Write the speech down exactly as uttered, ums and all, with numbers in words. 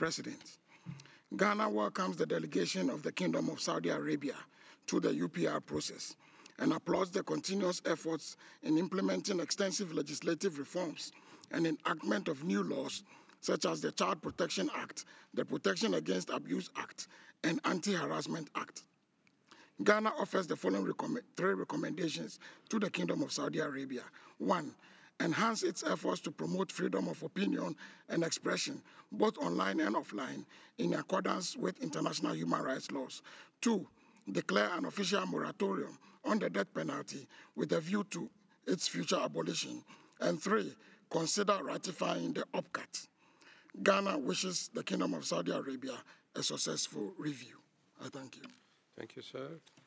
President. Ghana welcomes the delegation of the Kingdom of Saudi Arabia to the U P R process and applauds the continuous efforts in implementing extensive legislative reforms and enactment of new laws such as the Child Protection Act, the Protection Against Abuse Act, and Anti-Harassment Act. Ghana offers the following recommend three recommendations to the Kingdom of Saudi Arabia. One, enhance its efforts to promote freedom of opinion and expression, both online and offline, in accordance with international human rights laws. Two, declare an official moratorium on the death penalty with a view to its future abolition. And three, consider ratifying the OPCAT. Ghana wishes the Kingdom of Saudi Arabia a successful review. I thank you. Thank you, sir.